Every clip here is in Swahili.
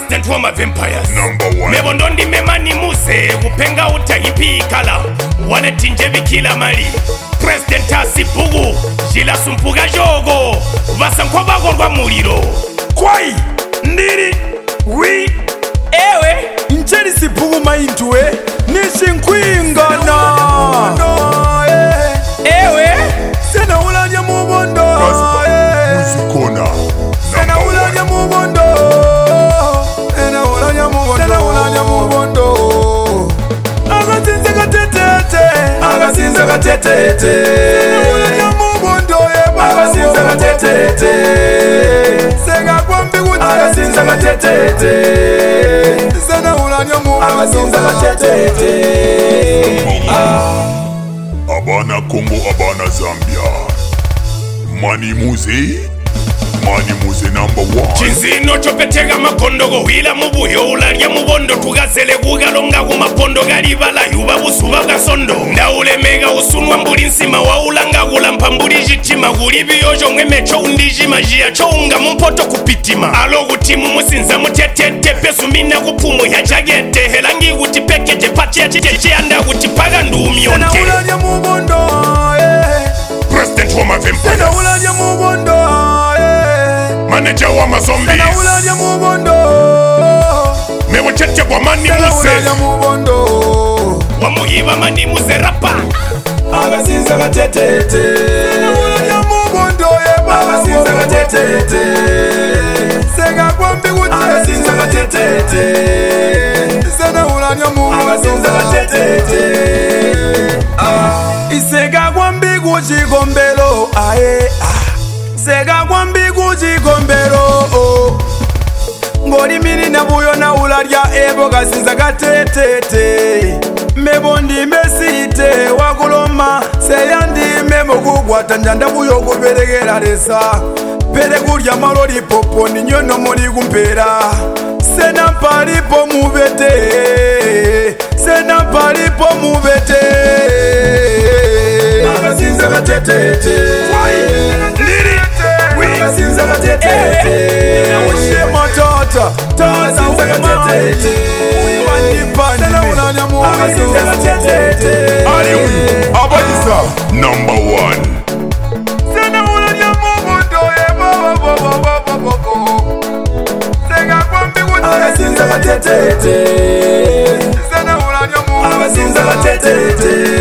President wa ma vampires #1 Mebondo memani muse kupenga utayipikala Wale tinjebi kila mali President asipugu Jila sumpuga jogo Vasankwa bagorwa muliro Kwai ndiri wi ewe Ncheri sipugu maintwe Nishinkwingana ewe Sena ulanya mubondo Muzikona Sena ulanya mubondo Sena ulanya mubondo Sena ulanya mubondo Agasinza gatetete Agasinza gatetete Sena ulanya mubondo Agasinza gatetete Sega kwambi kuti Agasinza gatetete Sena ulanya mubondo Agasinza gatetete Abana Congo, Abana Zambia. Mani Muze #1 Chinzino chopetega makondogo wila mubuyo ulalya mubondo tugazele kugalonga kumapondo galibala yuba busuba gasondo ndaule mega usunwa mbuli nsima waulanga gulampa mbuli jitima gulibiyojo mwemecho undijima jia chounga mumpoto kupitima alo gutimu musinza mutetete pesu mina kupumu ya jagete helangi gutipekeje pati ya chicheche anda gutipaga ndumionte Sena ulanya mubondo President wa ma vampires Sena ulanya mubondo Manager wa ma zombies Sena ulanya mubondo Mewo cheche kwa mani Sena muse ulanya mubondo Wamuhiba mani muse rapa Agasinza gatetete Sena ulanya mubondo Agasinza gatetete Sega kwambi kuti Agasinza gatetete Sena ulanya mubondo Agasinza gatetete Isega kwambi kuchikombelo ae Sega kwambi kuchikombelo Ngoli mini na buyo na ularya ebo gasinza gatetete Mebondi mesite wakuloma Seyandi memo kugwata njanda buyo kuberegera resa Pere kurya malori popo ninyono mori kumpera Sena palipo mubete Sena palipo mubete Agasinza gatetete Liri Agasinza gatetete Ushima tata Tata gatetete Sena ulanya mu Agasinza gatetete Aliwi Abayisa #1 Sena ulanya mubondo Sega kwambi kuti Agasinza gatetete Sena ulanya mu Agasinza gatetete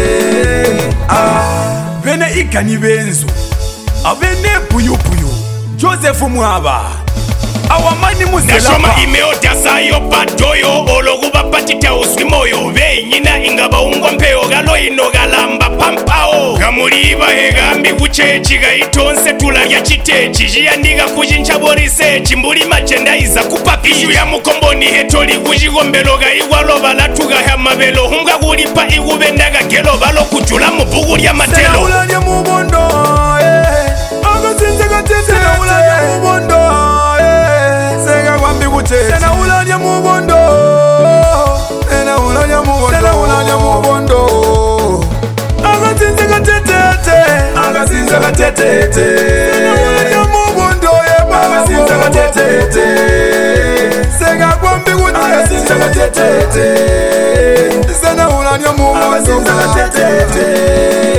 Bene ikani benzo Abene puyupuyu Joseph Mwaba Awamani Nashoma muzelapa imeota sayo patoyo ologuba patita uswimoyo Venyina ingaba ungwa mpeo galo ino galamba pampao Gamuliba hegambi kuchechi gaitonse tulalya chitechi Jiyandiga kujinchabo risechi mbuli machenda iza kupaki Ishu ya mukomboni hetoli kujigombelo gaigwalo balatuga ya mabelo Hunga gulipa igubendaga gelo balo kutula mubugu lya matelo Sena ulanya mubondo Agasinza gatetete Sena ulanya mubondo Sega kwambi kuti Sena ulanya mubondo Sena ulanya mubondo Sena ulanya mubondo Agasinza gatetete Agasinza gatetete Sena ulanya mubondo Agasinza gatetete Sega kwambi kuti Agasinza gatetete Sena ulanya mubondo Agasinza gatetete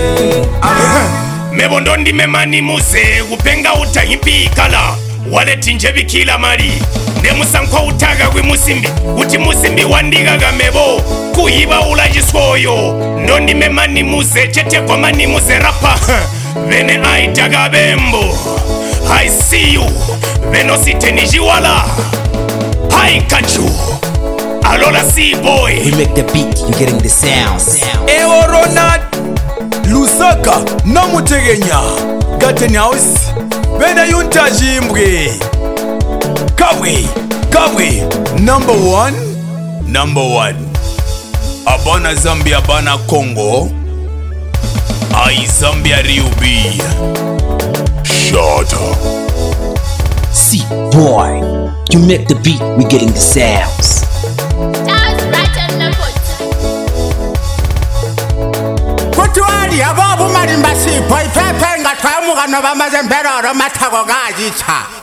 Mebondo memani muse kupenga utayipikala Wale tinjebi kila mali Nemusankwa utaga kwi musimbi Uti musimbi wandigaga mebo Kuhiba ulajiswoyo Ndondi memani muse chete kwa mani muse rapa Vene aitaga bembo I see you Veno site nijiwala I catch you Alola C-boy We make the beat, you getting the sounds. Ewo Ronald Lusaka Namutegenya Garden House Bena yuntajimbwe Kabwe #1 Abana Zambia Abana Congo I Zambia Riubi Shut up. See, boy, you make the beat, we getting the sounds. Kutuali ababu marimba sipo ifepenga twamuga no bamaze mberoro matago gajicha